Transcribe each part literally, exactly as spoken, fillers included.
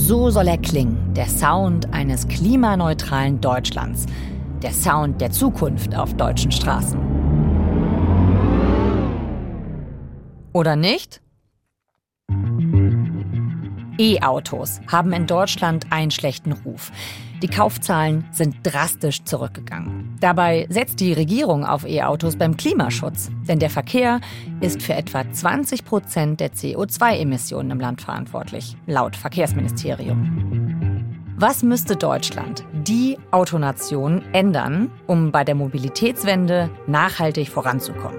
So soll er klingen, der Sound eines klimaneutralen Deutschlands. Der Sound der Zukunft auf deutschen Straßen. Oder nicht? E-Autos haben in Deutschland einen schlechten Ruf. Die Kaufzahlen sind drastisch zurückgegangen. Dabei setzt die Regierung auf E-Autos beim Klimaschutz. Denn der Verkehr ist für etwa zwanzig Prozent der C O zwei Emissionen im Land verantwortlich, laut Verkehrsministerium. Was müsste Deutschland, die Autonation, ändern, um bei der Mobilitätswende nachhaltig voranzukommen?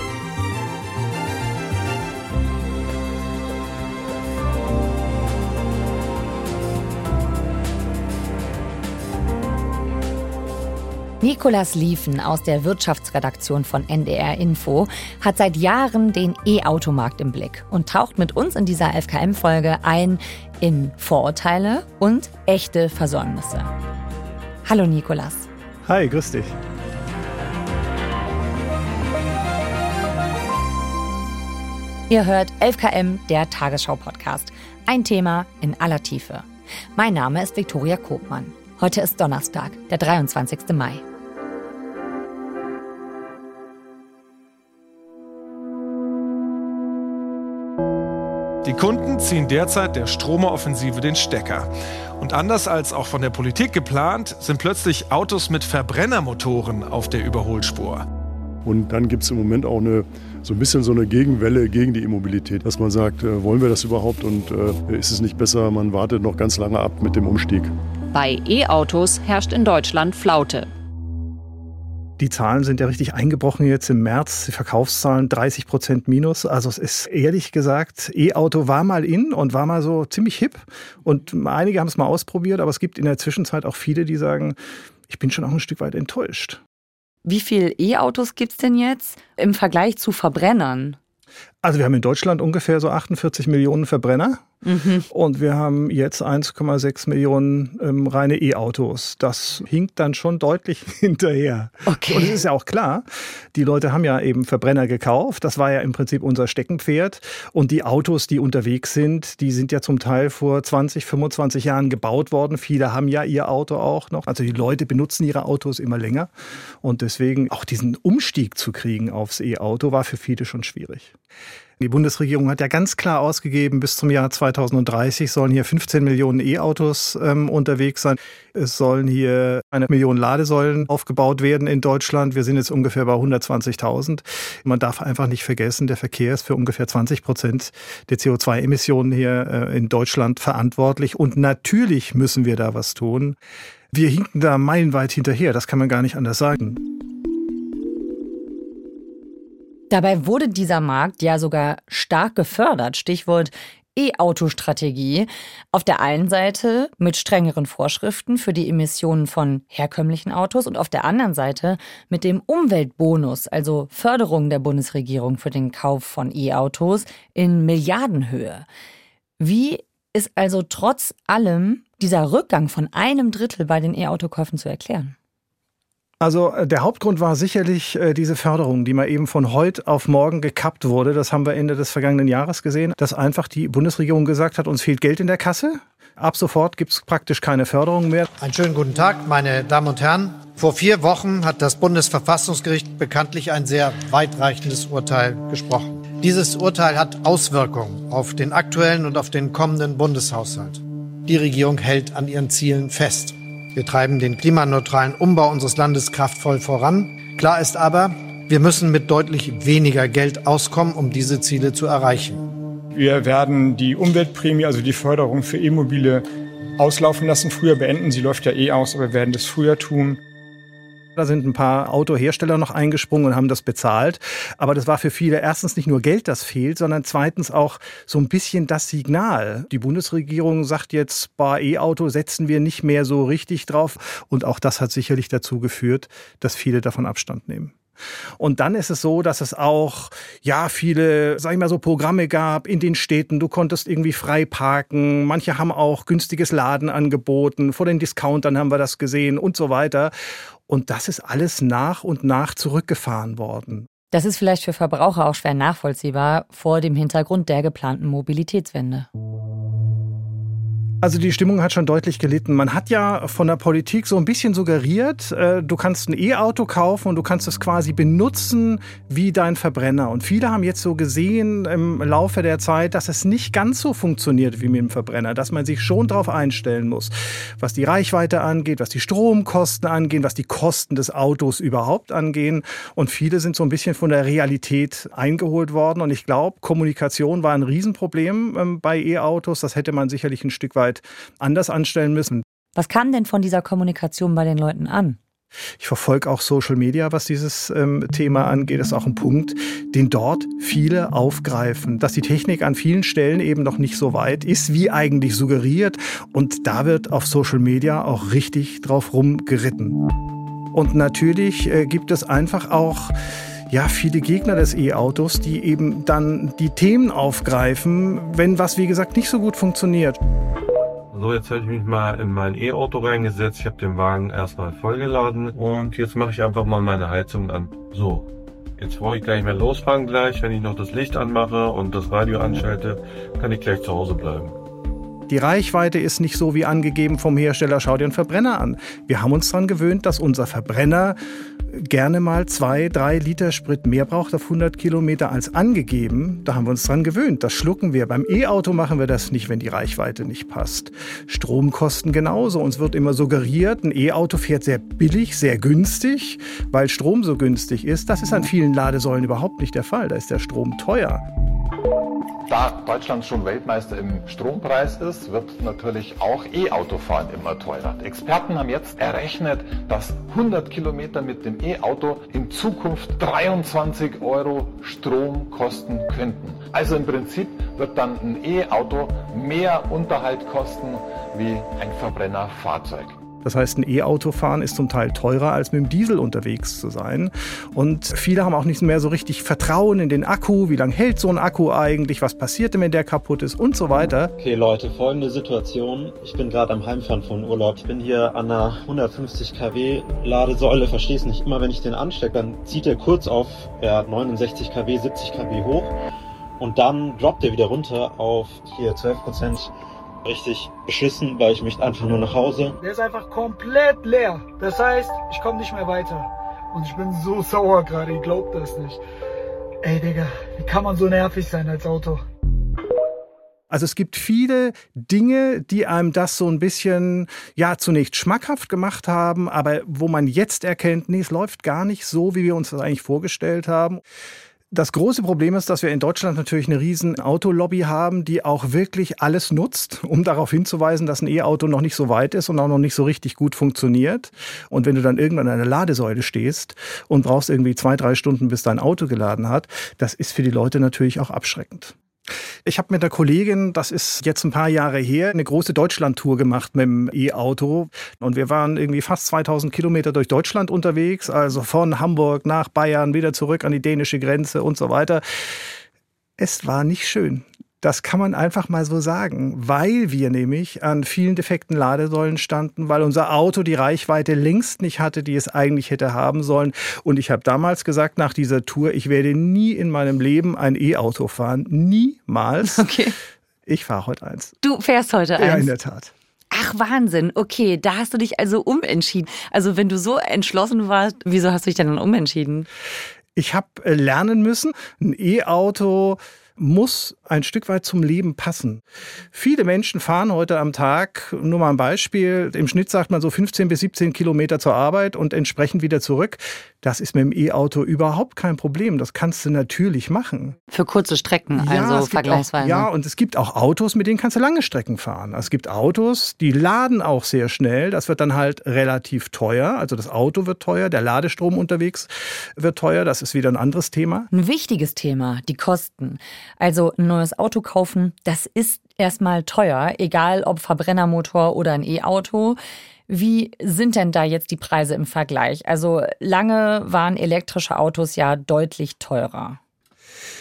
Nicolas Lieven aus der Wirtschaftsredaktion von N D R Info hat seit Jahren den E-Automarkt im Blick und taucht mit uns in dieser F K M-Folge ein in Vorurteile und echte Versäumnisse. Hallo Nicolas. Hi, grüß dich. Ihr hört elf K M, der Tagesschau-Podcast. Ein Thema in aller Tiefe. Mein Name ist Viktoria Kopmann. Heute ist Donnerstag, der dreiundzwanzigsten Mai. Die Kunden ziehen derzeit der Stromeroffensive den Stecker. Und anders als auch von der Politik geplant, sind plötzlich Autos mit Verbrennermotoren auf der Überholspur. Und dann gibt es im Moment auch eine, so ein bisschen so eine Gegenwelle gegen die E-Mobilität, dass man sagt, äh, wollen wir das überhaupt und äh, ist es nicht besser, man wartet noch ganz lange ab mit dem Umstieg. Bei E-Autos herrscht in Deutschland Flaute. Die Zahlen sind ja richtig eingebrochen jetzt im März. Die Verkaufszahlen dreißig Prozent minus. Also es ist ehrlich gesagt, E-Auto war mal in und war mal so ziemlich hip. Und einige haben es mal ausprobiert, aber es gibt in der Zwischenzeit auch viele, die sagen, ich bin schon auch ein Stück weit enttäuscht. Wie viele E-Autos gibt es denn jetzt im Vergleich zu Verbrennern? Also wir haben in Deutschland ungefähr so achtundvierzig Millionen Verbrenner. Mhm. Und wir haben jetzt eins Komma sechs Millionen ähm, reine E-Autos. Das hinkt dann schon deutlich hinterher. Okay. Und es ist ja auch klar, die Leute haben ja eben Verbrenner gekauft. Das war ja im Prinzip unser Steckenpferd. Und die Autos, die unterwegs sind, die sind ja zum Teil vor zwanzig, fünfundzwanzig Jahren gebaut worden. Viele haben ja ihr Auto auch noch. Also die Leute benutzen ihre Autos immer länger. Und deswegen auch diesen Umstieg zu kriegen aufs E-Auto war für viele schon schwierig. Die Bundesregierung hat ja ganz klar ausgegeben, bis zum Jahr zweitausenddreißig sollen hier fünfzehn Millionen E-Autos ähm, unterwegs sein. Es sollen hier eine Million Ladesäulen aufgebaut werden in Deutschland. Wir sind jetzt ungefähr bei hundertzwanzigtausend. Man darf einfach nicht vergessen, der Verkehr ist für ungefähr zwanzig Prozent der C O zwei Emissionen hier äh, in Deutschland verantwortlich. Und natürlich müssen wir da was tun. Wir hinken da meilenweit hinterher, das kann man gar nicht anders sagen. Dabei wurde dieser Markt ja sogar stark gefördert. Stichwort E-Auto-Strategie. Auf der einen Seite mit strengeren Vorschriften für die Emissionen von herkömmlichen Autos und auf der anderen Seite mit dem Umweltbonus, also Förderung der Bundesregierung für den Kauf von E-Autos in Milliardenhöhe. Wie ist also trotz allem dieser Rückgang von einem Drittel bei den E-Auto-Käufen zu erklären? Also der Hauptgrund war sicherlich äh, diese Förderung, die mal eben von heute auf morgen gekappt wurde. Das haben wir Ende des vergangenen Jahres gesehen, dass einfach die Bundesregierung gesagt hat, uns fehlt Geld in der Kasse. Ab sofort gibt es praktisch keine Förderung mehr. Einen schönen guten Tag, meine Damen und Herren. Vor vier Wochen hat das Bundesverfassungsgericht bekanntlich ein sehr weitreichendes Urteil gesprochen. Dieses Urteil hat Auswirkungen auf den aktuellen und auf den kommenden Bundeshaushalt. Die Regierung hält an ihren Zielen fest. Wir treiben den klimaneutralen Umbau unseres Landes kraftvoll voran. Klar ist aber, wir müssen mit deutlich weniger Geld auskommen, um diese Ziele zu erreichen. Wir werden die Umweltprämie, also die Förderung für E-Mobile, auslaufen lassen, früher beenden. Sie läuft ja eh aus, aber wir werden das früher tun. Da sind ein paar Autohersteller noch eingesprungen und haben das bezahlt. Aber das war für viele erstens nicht nur Geld, das fehlt, sondern zweitens auch so ein bisschen das Signal. Die Bundesregierung sagt jetzt, bei E-Auto setzen wir nicht mehr so richtig drauf. Und auch das hat sicherlich dazu geführt, dass viele davon Abstand nehmen. Und dann ist es so, dass es auch ja viele, sag ich mal so, Programme gab in den Städten. Du konntest irgendwie frei parken. Manche haben auch günstiges Laden angeboten. Vor den Discountern haben wir das gesehen und so weiter. Und das ist alles nach und nach zurückgefahren worden. Das ist vielleicht für Verbraucher auch schwer nachvollziehbar vor dem Hintergrund der geplanten Mobilitätswende. Also die Stimmung hat schon deutlich gelitten. Man hat ja von der Politik so ein bisschen suggeriert, äh, du kannst ein E-Auto kaufen und du kannst es quasi benutzen wie dein Verbrenner. Und viele haben jetzt so gesehen im Laufe der Zeit, dass es nicht ganz so funktioniert wie mit dem Verbrenner, dass man sich schon darauf einstellen muss, was die Reichweite angeht, was die Stromkosten angehen, was die Kosten des Autos überhaupt angehen. Und viele sind so ein bisschen von der Realität eingeholt worden. Und ich glaube, Kommunikation war ein Riesenproblem ähm, bei E-Autos. Das hätte man sicherlich ein Stück weit anders anstellen müssen. Was kam denn von dieser Kommunikation bei den Leuten an? Ich verfolge auch Social Media, was dieses ähm, Thema angeht. Das ist auch ein Punkt, den dort viele aufgreifen. Dass die Technik an vielen Stellen eben noch nicht so weit ist, wie eigentlich suggeriert. Und da wird auf Social Media auch richtig drauf rumgeritten. Und natürlich äh, gibt es einfach auch ja, viele Gegner des E-Autos, die eben dann die Themen aufgreifen, wenn was, wie gesagt, nicht so gut funktioniert. So, jetzt habe ich mich mal in mein E-Auto reingesetzt. Ich habe den Wagen erstmal vollgeladen und jetzt mache ich einfach mal meine Heizung an. So, jetzt brauche ich gar nicht mehr losfahren gleich. Wenn ich noch das Licht anmache und das Radio anschalte, kann ich gleich zu Hause bleiben. Die Reichweite ist nicht so wie angegeben vom Hersteller. Schau dir einen Verbrenner an. Wir haben uns daran gewöhnt, dass unser Verbrenner gerne mal zwei, drei Liter Sprit mehr braucht auf hundert Kilometer als angegeben. Da haben wir uns dran gewöhnt. Das schlucken wir. Beim E-Auto machen wir das nicht, wenn die Reichweite nicht passt. Stromkosten genauso. Uns wird immer suggeriert, ein E-Auto fährt sehr billig, sehr günstig, weil Strom so günstig ist. Das ist an vielen Ladesäulen überhaupt nicht der Fall. Da ist der Strom teuer. Da Deutschland schon Weltmeister im Strompreis ist, wird natürlich auch E-Autofahren immer teurer. Experten haben jetzt errechnet, dass hundert Kilometer mit dem E-Auto in Zukunft dreiundzwanzig Euro Strom kosten könnten. Also im Prinzip wird dann ein E-Auto mehr Unterhalt kosten wie ein Verbrennerfahrzeug. Das heißt, ein E-Auto fahren ist zum Teil teurer, als mit dem Diesel unterwegs zu sein. Und viele haben auch nicht mehr so richtig Vertrauen in den Akku. Wie lange hält so ein Akku eigentlich? Was passiert denn, wenn der kaputt ist? Und so weiter. Okay, Leute, folgende Situation. Ich bin gerade am Heimfahren von Urlaub. Ich bin hier an einer hundertfünfzig Kilowatt Ladesäule. Verstehe es nicht. Immer wenn ich den anstecke, dann zieht er kurz auf ja, neunundsechzig Kilowatt, siebzig Kilowatt hoch. Und dann droppt er wieder runter auf hier zwölf Prozent. Richtig beschissen, weil ich möchte einfach nur nach Hause. Der ist einfach komplett leer. Das heißt, ich komme nicht mehr weiter. Und ich bin so sauer gerade, ich glaub das nicht. Ey, Digga, wie kann man so nervig sein als Auto? Also es gibt viele Dinge, die einem das so ein bisschen, ja, zunächst schmackhaft gemacht haben, aber wo man jetzt erkennt, nee, es läuft gar nicht so, wie wir uns das eigentlich vorgestellt haben. Das große Problem ist, dass wir in Deutschland natürlich eine riesen Autolobby haben, die auch wirklich alles nutzt, um darauf hinzuweisen, dass ein E-Auto noch nicht so weit ist und auch noch nicht so richtig gut funktioniert. Und wenn du dann irgendwann an einer Ladesäule stehst und brauchst irgendwie zwei, drei Stunden, bis dein Auto geladen hat, das ist für die Leute natürlich auch abschreckend. Ich habe mit der Kollegin, das ist jetzt ein paar Jahre her, eine große Deutschland-Tour gemacht mit dem E-Auto. Und wir waren irgendwie fast zweitausend Kilometer durch Deutschland unterwegs, also von Hamburg nach Bayern, wieder zurück an die dänische Grenze und so weiter. Es war nicht schön. Das kann man einfach mal so sagen, weil wir nämlich an vielen defekten Ladesäulen standen, weil unser Auto die Reichweite längst nicht hatte, die es eigentlich hätte haben sollen. Und ich habe damals gesagt, nach dieser Tour, ich werde nie in meinem Leben ein E-Auto fahren. Niemals. Okay. Ich fahre heute eins. Du fährst heute eins? Ja, in der Tat. Ach, Wahnsinn. Okay, da hast du dich also umentschieden. Also wenn du so entschlossen warst, wieso hast du dich denn dann umentschieden? Ich habe lernen müssen, ein E-Auto muss ein Stück weit zum Leben passen. Viele Menschen fahren heute am Tag, nur mal ein Beispiel, im Schnitt sagt man so fünfzehn bis siebzehn Kilometer zur Arbeit und entsprechend wieder zurück. Das ist mit dem E-Auto überhaupt kein Problem. Das kannst du natürlich machen. Für kurze Strecken, ja, also vergleichsweise. Auch, ja, und es gibt auch Autos, mit denen kannst du lange Strecken fahren. Es gibt Autos, die laden auch sehr schnell. Das wird dann halt relativ teuer. Also das Auto wird teuer, der Ladestrom unterwegs wird teuer. Das ist wieder ein anderes Thema. Ein wichtiges Thema, die Kosten. Also ein neues Auto kaufen, das ist erstmal teuer, egal ob Verbrennermotor oder ein E-Auto. Wie sind denn da jetzt die Preise im Vergleich? Also lange waren elektrische Autos ja deutlich teurer.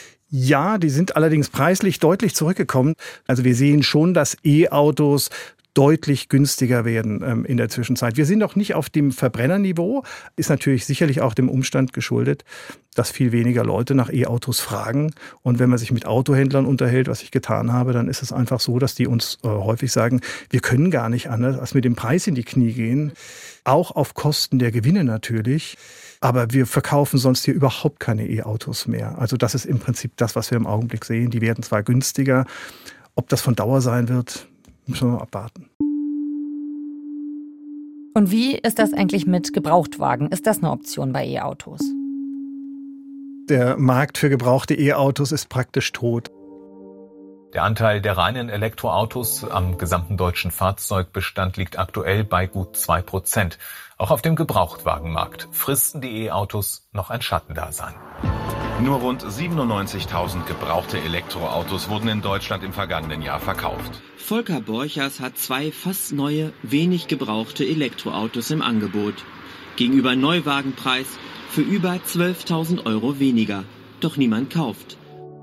Ja, die sind allerdings preislich deutlich zurückgekommen. Also wir sehen schon, dass E-Autos deutlich günstiger werden ähm, in der Zwischenzeit. Wir sind noch nicht auf dem Verbrennerniveau, ist natürlich sicherlich auch dem Umstand geschuldet, dass viel weniger Leute nach E-Autos fragen. Und wenn man sich mit Autohändlern unterhält, was ich getan habe, dann ist es einfach so, dass die uns äh, häufig sagen, wir können gar nicht anders als mit dem Preis in die Knie gehen. Auch auf Kosten der Gewinne natürlich. Aber wir verkaufen sonst hier überhaupt keine E-Autos mehr. Also das ist im Prinzip das, was wir im Augenblick sehen. Die werden zwar günstiger. Ob das von Dauer sein wird, müssen wir mal abwarten. Und wie ist das eigentlich mit Gebrauchtwagen? Ist das eine Option bei E-Autos? Der Markt für gebrauchte E-Autos ist praktisch tot. Der Anteil der reinen Elektroautos am gesamten deutschen Fahrzeugbestand liegt aktuell bei gut zwei Prozent. Auch auf dem Gebrauchtwagenmarkt fristen die E-Autos noch ein Schattendasein. Nur rund siebenundneunzigtausend gebrauchte Elektroautos wurden in Deutschland im vergangenen Jahr verkauft. Volker Borchers hat zwei fast neue, wenig gebrauchte Elektroautos im Angebot. Gegenüber Neuwagenpreis für über zwölftausend Euro weniger. Doch niemand kauft.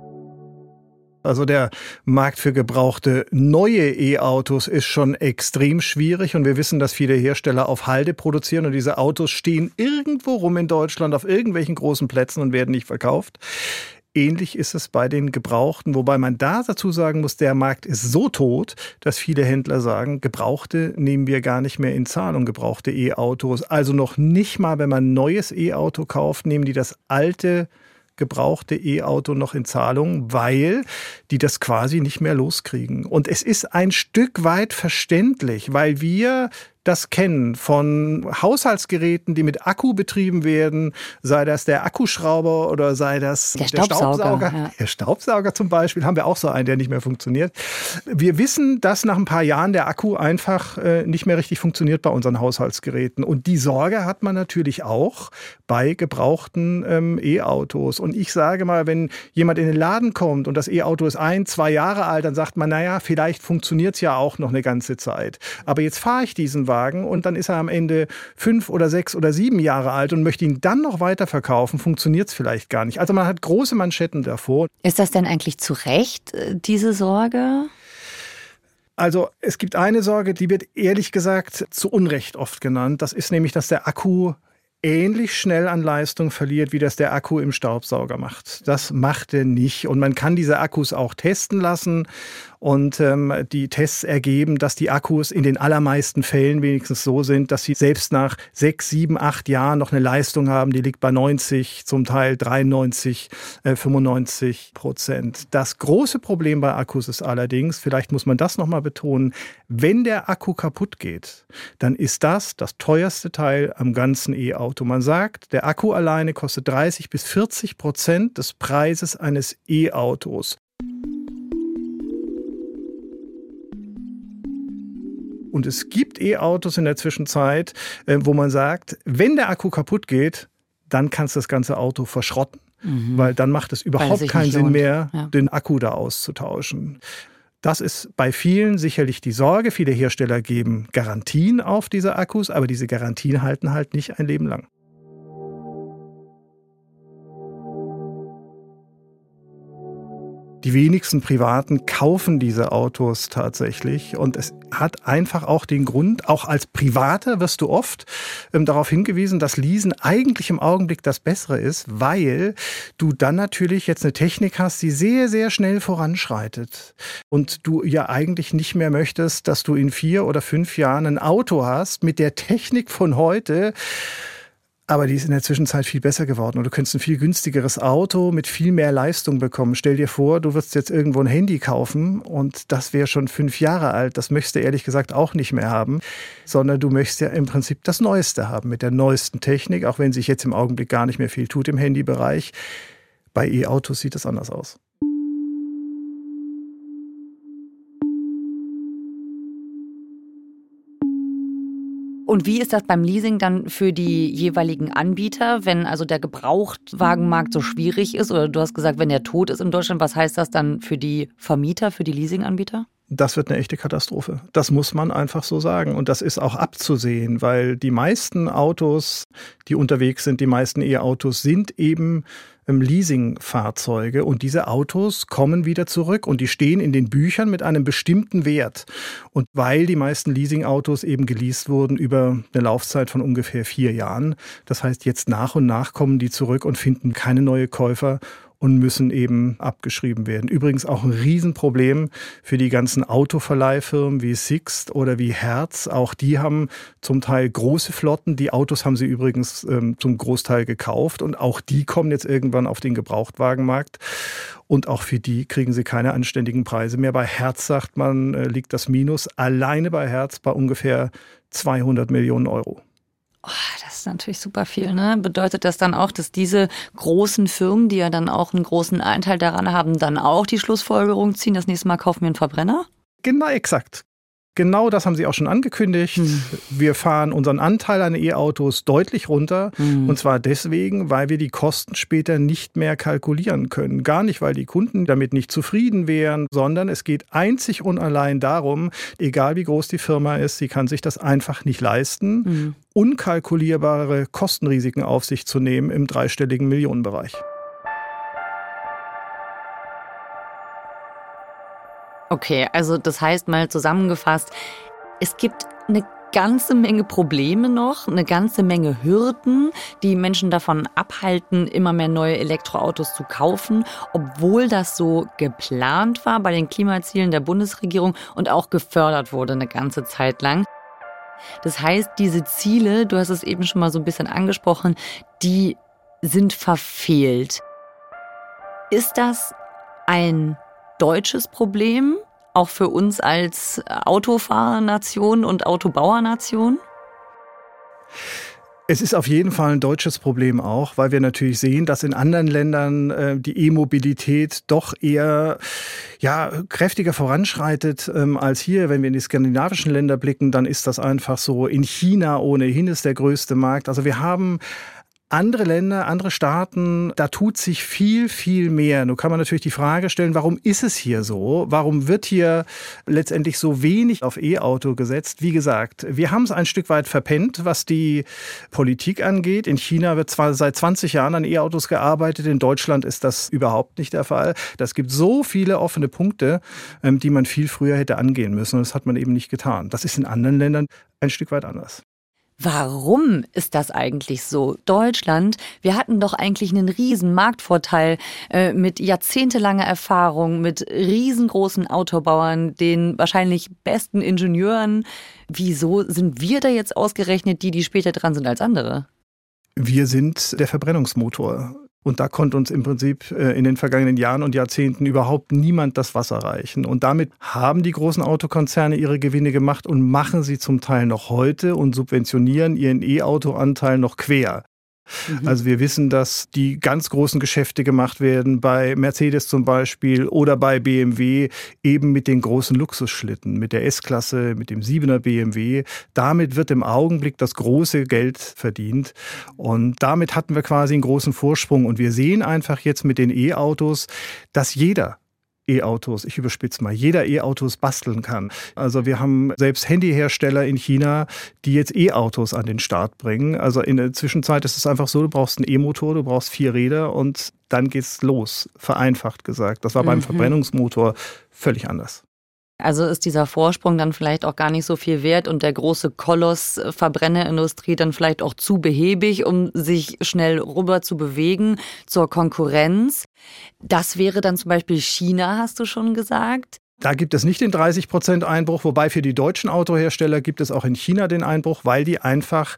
Also der Markt für gebrauchte neue E-Autos ist schon extrem schwierig und wir wissen, dass viele Hersteller auf Halde produzieren und diese Autos stehen irgendwo rum in Deutschland auf irgendwelchen großen Plätzen und werden nicht verkauft. Ähnlich ist es bei den Gebrauchten, wobei man da dazu sagen muss, der Markt ist so tot, dass viele Händler sagen, Gebrauchte nehmen wir gar nicht mehr in Zahlung, gebrauchte E-Autos. Also noch nicht mal, wenn man ein neues E-Auto kauft, nehmen die das alte gebrauchte E-Auto noch in Zahlung, weil die das quasi nicht mehr loskriegen. Und es ist ein Stück weit verständlich, weil wir das kennen von Haushaltsgeräten, die mit Akku betrieben werden, sei das der Akkuschrauber oder sei das der der Staubsauger. Staubsauger. Ja. Der Staubsauger zum Beispiel, haben wir auch so einen, der nicht mehr funktioniert. Wir wissen, dass nach ein paar Jahren der Akku einfach äh, nicht mehr richtig funktioniert bei unseren Haushaltsgeräten. Und die Sorge hat man natürlich auch bei gebrauchten ähm, E-Autos. Und ich sage mal, wenn jemand in den Laden kommt und das E-Auto ist ein, zwei Jahre alt, dann sagt man, naja, vielleicht funktioniert es ja auch noch eine ganze Zeit. Aber jetzt fahre ich diesen Wagen und dann ist er am Ende fünf oder sechs oder sieben Jahre alt und möchte ihn dann noch weiterverkaufen, funktioniert es vielleicht gar nicht. Also man hat große Manschetten davor. Ist das denn eigentlich zu Recht, diese Sorge? Also es gibt eine Sorge, die wird ehrlich gesagt zu Unrecht oft genannt. Das ist nämlich, dass der Akku ähnlich schnell an Leistung verliert, wie das der Akku im Staubsauger macht. Das macht er nicht. Und man kann diese Akkus auch testen lassen. Und ähm, die Tests ergeben, dass die Akkus in den allermeisten Fällen wenigstens so sind, dass sie selbst nach sechs, sieben, acht Jahren noch eine Leistung haben, die liegt bei neunzig, zum Teil dreiundneunzig, äh, fünfundneunzig Prozent. Das große Problem bei Akkus ist allerdings, vielleicht muss man das nochmal betonen, wenn der Akku kaputt geht, dann ist das das teuerste Teil am ganzen E-Auto. Man sagt, der Akku alleine kostet dreißig bis vierzig Prozent des Preises eines E-Autos. Und es gibt E-Autos in der Zwischenzeit, wo man sagt, wenn der Akku kaputt geht, dann kannst du das ganze Auto verschrotten, mhm. weil dann macht es überhaupt keinen Sinn mehr, ja. den Akku da auszutauschen. Das ist bei vielen sicherlich die Sorge. Viele Hersteller geben Garantien auf diese Akkus, aber diese Garantien halten halt nicht ein Leben lang. Die wenigsten Privaten kaufen diese Autos tatsächlich und es hat einfach auch den Grund, auch als Privater wirst du oft ähm, darauf hingewiesen, dass Leasen eigentlich im Augenblick das Bessere ist, weil du dann natürlich jetzt eine Technik hast, die sehr, sehr schnell voranschreitet und du ja eigentlich nicht mehr möchtest, dass du in vier oder fünf Jahren ein Auto hast mit der Technik von heute. Aber die ist in der Zwischenzeit viel besser geworden und du könntest ein viel günstigeres Auto mit viel mehr Leistung bekommen. Stell dir vor, du würdest jetzt irgendwo ein Handy kaufen und das wäre schon fünf Jahre alt. Das möchtest du ehrlich gesagt auch nicht mehr haben, sondern du möchtest ja im Prinzip das Neueste haben mit der neuesten Technik, auch wenn sich jetzt im Augenblick gar nicht mehr viel tut im Handybereich. Bei E-Autos sieht das anders aus. Und wie ist das beim Leasing dann für die jeweiligen Anbieter, wenn also der Gebrauchtwagenmarkt so schwierig ist? Oder du hast gesagt, wenn der tot ist in Deutschland, was heißt das dann für die Vermieter, für die Leasinganbieter? Das wird eine echte Katastrophe. Das muss man einfach so sagen. Und das ist auch abzusehen, weil die meisten Autos, die unterwegs sind, die meisten E-Autos sind eben Leasingfahrzeuge und diese Autos kommen wieder zurück und die stehen in den Büchern mit einem bestimmten Wert. Und weil die meisten Leasingautos eben geleast wurden über eine Laufzeit von ungefähr vier Jahren, das heißt jetzt nach und nach kommen die zurück und finden keine neue Käufer und müssen eben abgeschrieben werden. Übrigens auch ein Riesenproblem für die ganzen Autoverleihfirmen wie Sixt oder wie Hertz. Auch die haben zum Teil große Flotten. Die Autos haben sie übrigens ähm, zum Großteil gekauft und auch die kommen jetzt irgendwann auf den Gebrauchtwagenmarkt. Und auch für die kriegen sie keine anständigen Preise mehr. Bei Hertz, sagt man, äh, liegt das Minus alleine bei Hertz bei ungefähr zweihundert Millionen Euro. Oh, das ist natürlich super viel, ne? Bedeutet das dann auch, dass diese großen Firmen, die ja dann auch einen großen Anteil daran haben, dann auch die Schlussfolgerung ziehen, das nächste Mal kaufen wir einen Verbrenner? Genau, exakt. Genau das haben sie auch schon angekündigt. Hm. Wir fahren unseren Anteil an E-Autos deutlich runter. Hm. Und zwar deswegen, weil wir die Kosten später nicht mehr kalkulieren können. Gar nicht, weil die Kunden damit nicht zufrieden wären, sondern es geht einzig und allein darum, egal wie groß die Firma ist, sie kann sich das einfach nicht leisten, hm. unkalkulierbare Kostenrisiken auf sich zu nehmen im dreistelligen Millionenbereich. Okay, also das heißt mal zusammengefasst, es gibt eine ganze Menge Probleme noch, eine ganze Menge Hürden, die Menschen davon abhalten, immer mehr neue Elektroautos zu kaufen, obwohl das so geplant war bei den Klimazielen der Bundesregierung und auch gefördert wurde eine ganze Zeit lang. Das heißt, diese Ziele, du hast es eben schon mal so ein bisschen angesprochen, die sind verfehlt. Ist das ein deutsches Problem, auch für uns als Autofahrernation und Autobauernation? Es ist auf jeden Fall ein deutsches Problem auch, weil wir natürlich sehen, dass in anderen Ländern äh, die E-Mobilität doch eher ja, kräftiger voranschreitet ähm, als hier. Wenn wir in die skandinavischen Länder blicken, dann ist das einfach so. In China ohnehin ist der größte Markt. Also wir haben andere Länder, andere Staaten, da tut sich viel, viel mehr. Nun kann man natürlich die Frage stellen, warum ist es hier so? Warum wird hier letztendlich so wenig auf E-Auto gesetzt? Wie gesagt, wir haben es ein Stück weit verpennt, was die Politik angeht. In China wird zwar seit zwanzig Jahren an E-Autos gearbeitet, in Deutschland ist das überhaupt nicht der Fall. Es gibt so viele offene Punkte, die man viel früher hätte angehen müssen und das hat man eben nicht getan. Das ist in anderen Ländern ein Stück weit anders. Warum ist das eigentlich so? Deutschland, wir hatten doch eigentlich einen riesen Marktvorteil äh, mit jahrzehntelanger Erfahrung, mit riesengroßen Autobauern, den wahrscheinlich besten Ingenieuren. Wieso sind wir da jetzt ausgerechnet die, die später dran sind als andere? Wir sind der Verbrennungsmotor. Und da konnte uns im Prinzip in den vergangenen Jahren und Jahrzehnten überhaupt niemand das Wasser reichen. Und damit haben die großen Autokonzerne ihre Gewinne gemacht und machen sie zum Teil noch heute und subventionieren ihren E-Auto-Anteil noch quer. Mhm. Also wir wissen, dass die ganz großen Geschäfte gemacht werden, bei Mercedes zum Beispiel oder bei B M W, eben mit den großen Luxusschlitten, mit der S-Klasse, mit dem siebener B M W. Damit wird im Augenblick das große Geld verdient und damit hatten wir quasi einen großen Vorsprung. Und wir sehen einfach jetzt mit den E-Autos, dass jeder E-Autos, ich überspitze mal, jeder E-Autos basteln kann. Also wir haben selbst Handyhersteller in China, die jetzt E-Autos an den Start bringen. Also in der Zwischenzeit ist es einfach so, du brauchst einen E-Motor, du brauchst vier Räder und dann geht's los, vereinfacht gesagt. Das war beim mhm. Verbrennungsmotor völlig anders. Also ist dieser Vorsprung dann vielleicht auch gar nicht so viel wert und der große Koloss Verbrennerindustrie dann vielleicht auch zu behäbig, um sich schnell rüber zu bewegen zur Konkurrenz. Das wäre dann zum Beispiel China, hast du schon gesagt. Da gibt es nicht den dreißig Prozent Einbruch, wobei für die deutschen Autohersteller gibt es auch in China den Einbruch, weil die einfach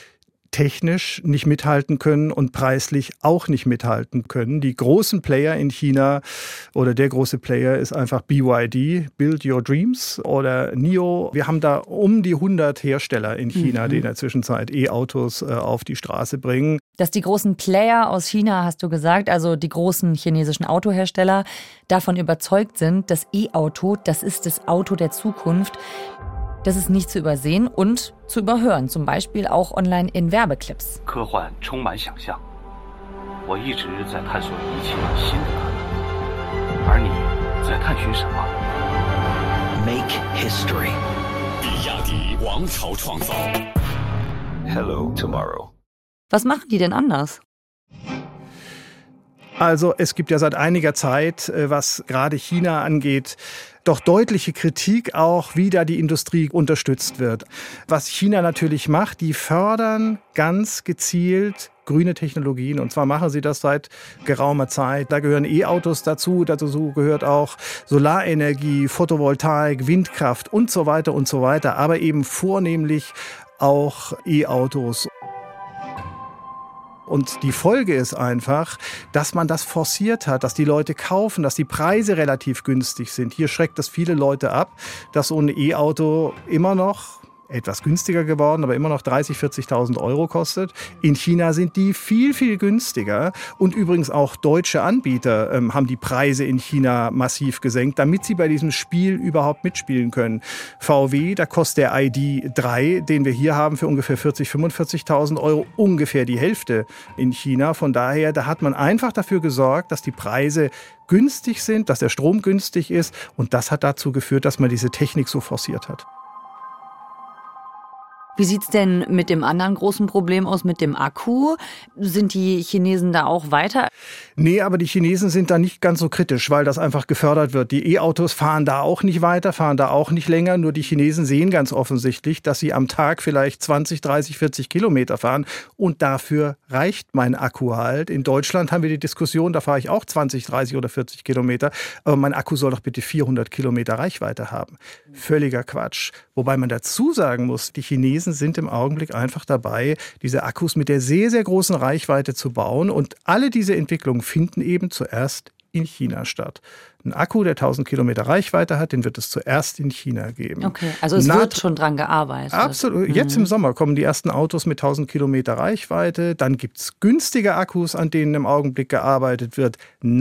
technisch nicht mithalten können und preislich auch nicht mithalten können. Die großen Player in China oder der große Player ist einfach B Y D, Build Your Dreams oder N I O. Wir haben da um die hundert Hersteller in China, mhm. die in der Zwischenzeit E-Autos äh, auf die Straße bringen. Dass die großen Player aus China, hast du gesagt, also die großen chinesischen Autohersteller, davon überzeugt sind, das E-Auto, das ist das Auto der Zukunft. Das ist nicht zu übersehen und zu überhören, zum Make history. Hello, tomorrow. Was machen die denn anders? Also es gibt ja seit einiger Zeit, was gerade China angeht, doch deutliche Kritik auch, wie da die Industrie unterstützt wird. Was China natürlich macht, die fördern ganz gezielt grüne Technologien. Und zwar machen sie das seit geraumer Zeit. Da gehören E-Autos dazu, dazu gehört auch Solarenergie, Photovoltaik, Windkraft und so weiter und so weiter. Aber eben vornehmlich auch E-Autos. Und die Folge ist einfach, dass man das forciert hat, dass die Leute kaufen, dass die Preise relativ günstig sind. Hier schreckt das viele Leute ab, dass so ein E-Auto immer noch etwas günstiger geworden, aber immer noch dreißigtausend, vierzigtausend Euro kostet. In China sind die viel, viel günstiger. Und übrigens auch deutsche Anbieter ähm, haben die Preise in China massiv gesenkt, damit sie bei diesem Spiel überhaupt mitspielen können. V W, da kostet der I D drei, den wir hier haben, für ungefähr vierzigtausend, fünfundvierzigtausend Euro, ungefähr die Hälfte in China. Von daher, da hat man einfach dafür gesorgt, dass die Preise günstig sind, dass der Strom günstig ist. Und das hat dazu geführt, dass man diese Technik so forciert hat. Wie sieht's denn mit dem anderen großen Problem aus, mit dem Akku? Sind die Chinesen da auch weiter? Nee, aber die Chinesen sind da nicht ganz so kritisch, weil das einfach gefördert wird. Die E-Autos fahren da auch nicht weiter, fahren da auch nicht länger. Nur die Chinesen sehen ganz offensichtlich, dass sie am Tag vielleicht zwanzig, dreißig, vierzig Kilometer fahren. Und dafür reicht mein Akku halt. In Deutschland haben wir die Diskussion, da fahre ich auch zwanzig, dreißig oder vierzig Kilometer. Aber mein Akku soll doch bitte vierhundert Kilometer Reichweite haben. Völliger Quatsch. Wobei man dazu sagen muss, die Chinesen sind im Augenblick einfach dabei, diese Akkus mit der sehr, sehr großen Reichweite zu bauen. Und alle diese Entwicklungen finden eben zuerst in China statt. Ein Akku, der tausend Kilometer Reichweite hat, den wird es zuerst in China geben. Okay, also es Na, wird schon dran gearbeitet. Absolut. Jetzt im Sommer kommen die ersten Autos mit tausend Kilometer Reichweite. Dann gibt es günstige Akkus, an denen im Augenblick gearbeitet wird.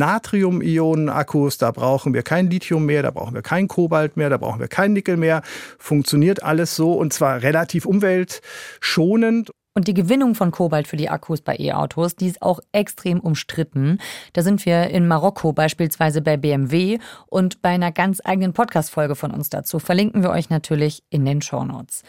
Natrium-Ionen-Akkus, da brauchen wir kein Lithium mehr, da brauchen wir kein Kobalt mehr, da brauchen wir kein Nickel mehr. Funktioniert alles so und zwar relativ umweltschonend. Und die Gewinnung von Kobalt für die Akkus bei E-Autos, die ist auch extrem umstritten. Da sind wir in Marokko beispielsweise bei B M W und bei einer ganz eigenen Podcast-Folge von uns dazu. Verlinken wir euch natürlich in den Shownotes.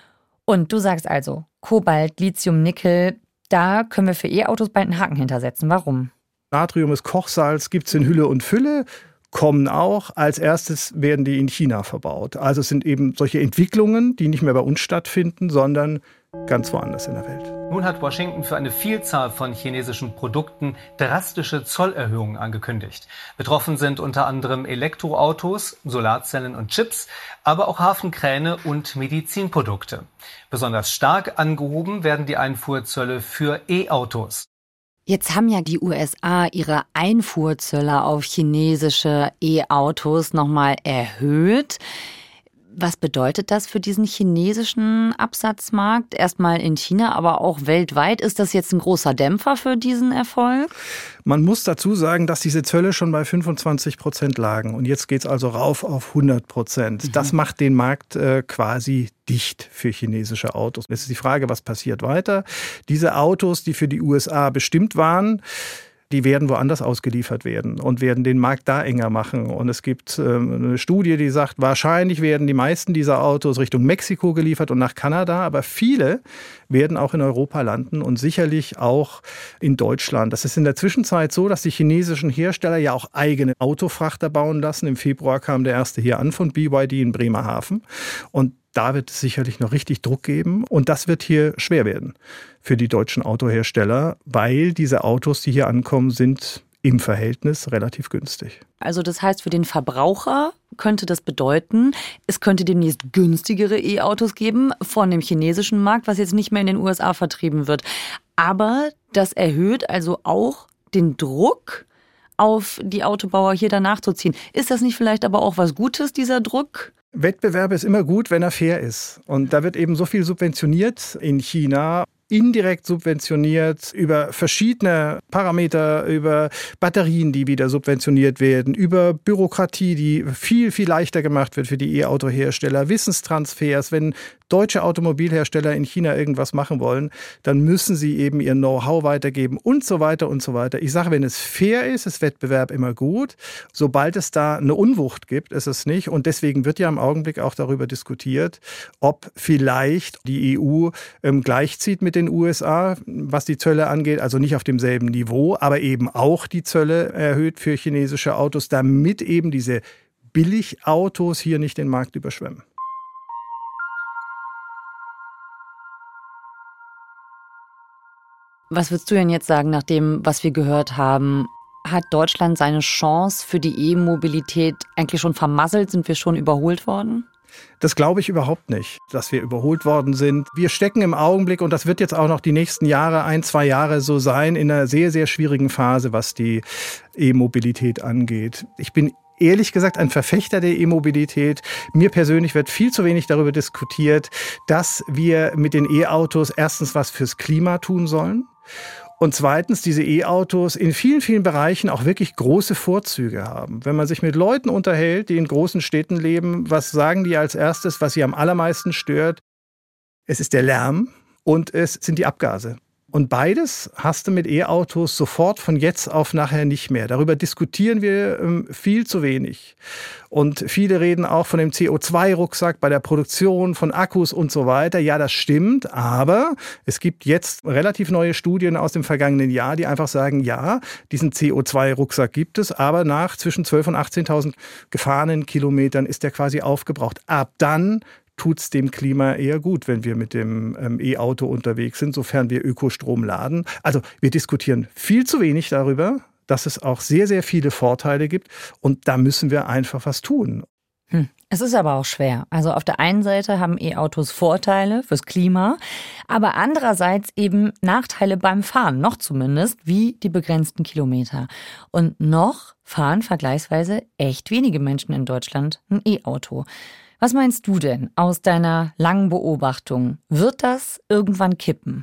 Und du sagst also, Kobalt, Lithium, Nickel, da können wir für E-Autos bald einen Haken hintersetzen. Warum? Natrium ist Kochsalz, gibt es in Hülle und Fülle. Kommen auch. Als erstes werden die in China verbaut. Also es sind eben solche Entwicklungen, die nicht mehr bei uns stattfinden, sondern ganz woanders in der Welt. Nun hat Washington für eine Vielzahl von chinesischen Produkten drastische Zollerhöhungen angekündigt. Betroffen sind unter anderem Elektroautos, Solarzellen und Chips, aber auch Hafenkräne und Medizinprodukte. Besonders stark angehoben werden die Einfuhrzölle für E-Autos. Jetzt haben ja die U S A ihre Einfuhrzölle auf chinesische E-Autos nochmal erhöht. Was bedeutet das für diesen chinesischen Absatzmarkt? Erstmal in China, aber auch weltweit. Ist das jetzt ein großer Dämpfer für diesen Erfolg? Man muss dazu sagen, dass diese Zölle schon bei fünfundzwanzig Prozent lagen. Und jetzt geht es also rauf auf hundert Prozent. Mhm. Das macht den Markt äh, quasi dicht für chinesische Autos. Jetzt ist die Frage, was passiert weiter? Diese Autos, die für die U S A bestimmt waren, die werden woanders ausgeliefert werden und werden den Markt da enger machen. Und es gibt ähm, eine Studie, die sagt, wahrscheinlich werden die meisten dieser Autos Richtung Mexiko geliefert und nach Kanada, aber viele werden auch in Europa landen und sicherlich auch in Deutschland. Das ist in der Zwischenzeit so, dass die chinesischen Hersteller ja auch eigene Autofrachter bauen lassen. Im Februar kam der erste hier an von B Y D in Bremerhaven. Und da wird es sicherlich noch richtig Druck geben und das wird hier schwer werden für die deutschen Autohersteller, weil diese Autos, die hier ankommen, sind im Verhältnis relativ günstig. Also das heißt, für den Verbraucher könnte das bedeuten, es könnte demnächst günstigere E-Autos geben von dem chinesischen Markt, was jetzt nicht mehr in den U S A vertrieben wird. Aber das erhöht also auch den Druck auf die Autobauer, hier danach zu ziehen. Ist das nicht vielleicht aber auch was Gutes, dieser Druck? Wettbewerb ist immer gut, wenn er fair ist. Und da wird eben so viel subventioniert in China, indirekt subventioniert über verschiedene Parameter, über Batterien, die wieder subventioniert werden, über Bürokratie, die viel, viel leichter gemacht wird für die E-Auto-Hersteller, Wissenstransfers, wenn deutsche Automobilhersteller in China irgendwas machen wollen, dann müssen sie eben ihr Know-how weitergeben und so weiter und so weiter. Ich sage, wenn es fair ist, ist Wettbewerb immer gut. Sobald es da eine Unwucht gibt, ist es nicht. Und deswegen wird ja im Augenblick auch darüber diskutiert, ob vielleicht die E U ähm, gleichzieht mit den U S A, was die Zölle angeht. Also nicht auf demselben Niveau, aber eben auch die Zölle erhöht für chinesische Autos, damit eben diese Billigautos hier nicht den Markt überschwemmen. Was würdest du denn jetzt sagen, nach dem, was wir gehört haben? Hat Deutschland seine Chance für die E-Mobilität eigentlich schon vermasselt? Sind wir schon überholt worden? Das glaube ich überhaupt nicht, dass wir überholt worden sind. Wir stecken im Augenblick, und das wird jetzt auch noch die nächsten Jahre, ein, zwei Jahre so sein, in einer sehr, sehr schwierigen Phase, was die E-Mobilität angeht. Ich bin ehrlich gesagt ein Verfechter der E-Mobilität. Mir persönlich wird viel zu wenig darüber diskutiert, dass wir mit den E-Autos erstens was fürs Klima tun sollen. Und zweitens, diese E-Autos in vielen, vielen Bereichen auch wirklich große Vorzüge haben. Wenn man sich mit Leuten unterhält, die in großen Städten leben, was sagen die als erstes, was sie am allermeisten stört? Es ist der Lärm und es sind die Abgase. Und beides hast du mit E-Autos sofort von jetzt auf nachher nicht mehr. Darüber diskutieren wir ähm, viel zu wenig. Und viele reden auch von dem C O zwei Rucksack bei der Produktion von Akkus und so weiter. Ja, das stimmt, aber es gibt jetzt relativ neue Studien aus dem vergangenen Jahr, die einfach sagen, ja, diesen C O zwei Rucksack gibt es, aber nach zwischen zwölftausend und achtzehntausend gefahrenen Kilometern ist der quasi aufgebraucht. Ab dann tut es dem Klima eher gut, wenn wir mit dem ähm, E-Auto unterwegs sind, sofern wir Ökostrom laden. Also wir diskutieren viel zu wenig darüber, dass es auch sehr, sehr viele Vorteile gibt. Und da müssen wir einfach was tun. Hm. Es ist aber auch schwer. Also auf der einen Seite haben E-Autos Vorteile fürs Klima, aber andererseits eben Nachteile beim Fahren, noch zumindest, wie die begrenzten Kilometer. Und noch fahren vergleichsweise echt wenige Menschen in Deutschland ein E-Auto. Was meinst du denn aus deiner langen Beobachtung? Wird das irgendwann kippen?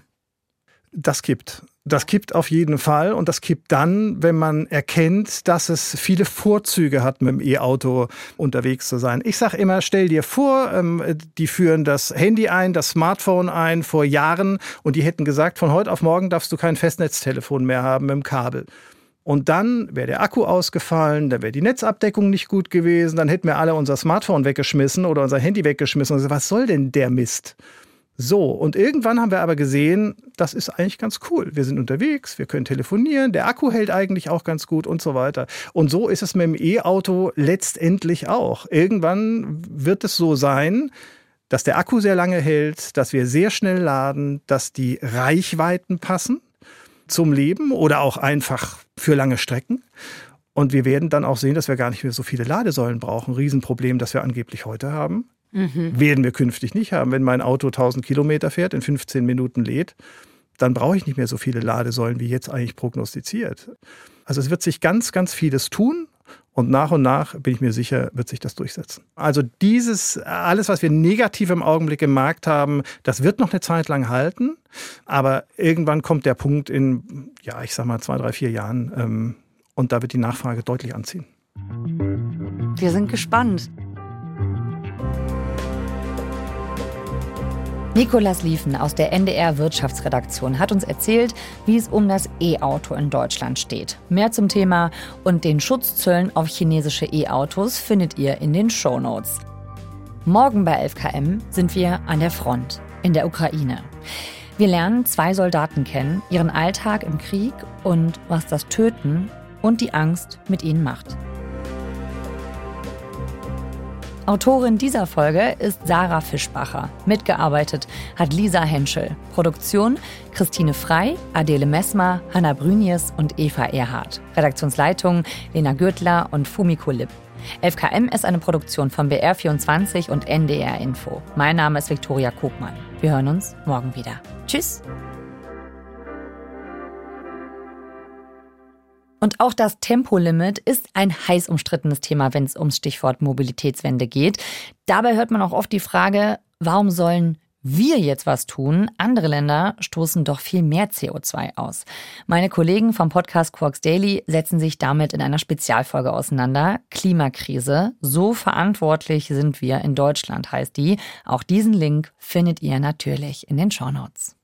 Das kippt. Das kippt auf jeden Fall. Und das kippt dann, wenn man erkennt, dass es viele Vorzüge hat, mit dem E-Auto unterwegs zu sein. Ich sage immer, stell dir vor, die führen das Handy ein, das Smartphone ein vor Jahren und die hätten gesagt, von heute auf morgen darfst du kein Festnetztelefon mehr haben mit dem Kabel. Und dann wäre der Akku ausgefallen, dann wäre die Netzabdeckung nicht gut gewesen, dann hätten wir alle unser Smartphone weggeschmissen oder unser Handy weggeschmissen und gesagt, was soll denn der Mist? So, und irgendwann haben wir aber gesehen, das ist eigentlich ganz cool. Wir sind unterwegs, wir können telefonieren, der Akku hält eigentlich auch ganz gut und so weiter. Und so ist es mit dem E-Auto letztendlich auch. Irgendwann wird es so sein, dass der Akku sehr lange hält, dass wir sehr schnell laden, dass die Reichweiten passen zum Leben oder auch einfach für lange Strecken. Und wir werden dann auch sehen, dass wir gar nicht mehr so viele Ladesäulen brauchen. Riesenproblem, das wir angeblich heute haben. Mhm. Werden wir künftig nicht haben. Wenn mein Auto tausend Kilometer fährt, in fünfzehn Minuten lädt, dann brauche ich nicht mehr so viele Ladesäulen, wie jetzt eigentlich prognostiziert. Also es wird sich ganz, ganz vieles tun. Und nach und nach, bin ich mir sicher, wird sich das durchsetzen. Also dieses, alles, was wir negativ im Augenblick im Markt haben, das wird noch eine Zeit lang halten. Aber irgendwann kommt der Punkt in, ja, ich sag mal zwei, drei, vier Jahren. Ähm, und da wird die Nachfrage deutlich anziehen. Wir sind gespannt. Nikolas Liefen aus der N D R-Wirtschaftsredaktion hat uns erzählt, wie es um das E-Auto in Deutschland steht. Mehr zum Thema und den Schutzzöllen auf chinesische E-Autos findet ihr in den Shownotes. Morgen bei elf K M sind wir an der Front, in der Ukraine. Wir lernen zwei Soldaten kennen, ihren Alltag im Krieg und was das Töten und die Angst mit ihnen macht. Autorin dieser Folge ist Sarah Fischbacher. Mitgearbeitet hat Lisa Henschel. Produktion Christine Frey, Adele Messmer, Hanna Brünjes und Eva Erhardt. Redaktionsleitung Lena Gürtler und Fumiko Lipp. elf K M ist eine Produktion von B R vierundzwanzig und N D R Info. Mein Name ist Viktoria Kogmann. Wir hören uns morgen wieder. Tschüss! Und auch das Tempolimit ist ein heiß umstrittenes Thema, wenn es ums Stichwort Mobilitätswende geht. Dabei hört man auch oft die Frage, warum sollen wir jetzt was tun, andere Länder stoßen doch viel mehr C O zwei aus. Meine Kollegen vom Podcast Quarks Daily setzen sich damit in einer Spezialfolge auseinander. Klimakrise, so verantwortlich sind wir in Deutschland, heißt die. Auch diesen Link findet ihr natürlich in den Shownotes.